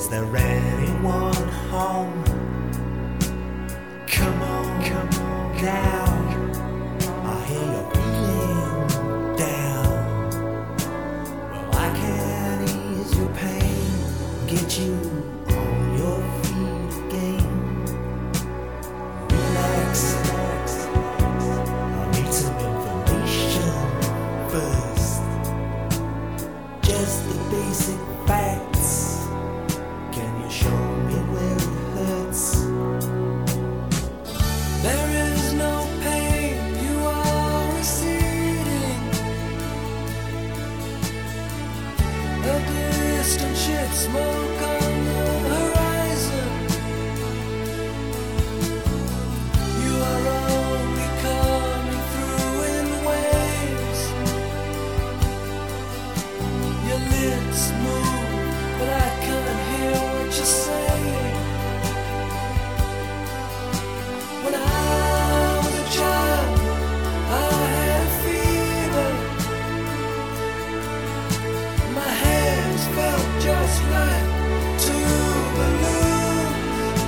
Is there anyone home? Come on now. I hear you're feeling down. Well, I can ease your pain, get you on your feet again. Relax. I need some information first. Just the basic facts. Can you show me where it hurts? There is no pain, you are receding. A distant ship smoke on the horizon. You are only coming through in waves. Your lips move, but I can't hear what you're saying. When I was a child, I had fever. My hands felt just like two balloons.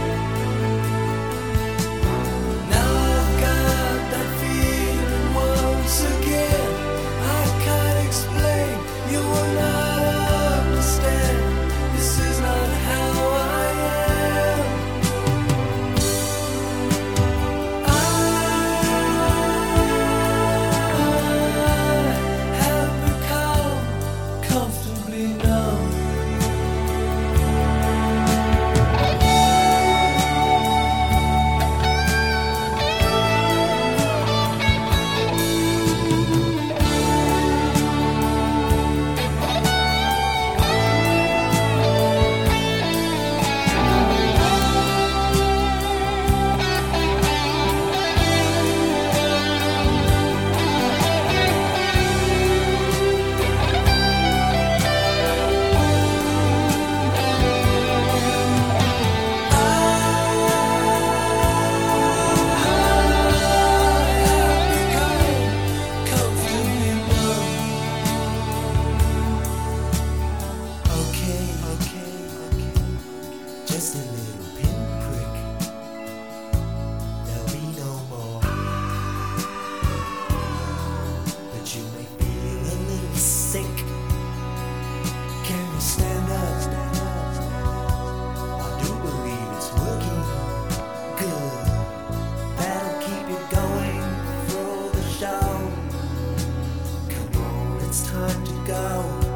Now I've got that feeling once again. I can't explain, you will not understand. This is not how I am. I have become comfortably numb. Okay. Just a little pinprick. There'll be no more. But you may feel a little sick. Can you stand up? I do believe it's working good. That'll keep you going through the show. Come on, it's time to go.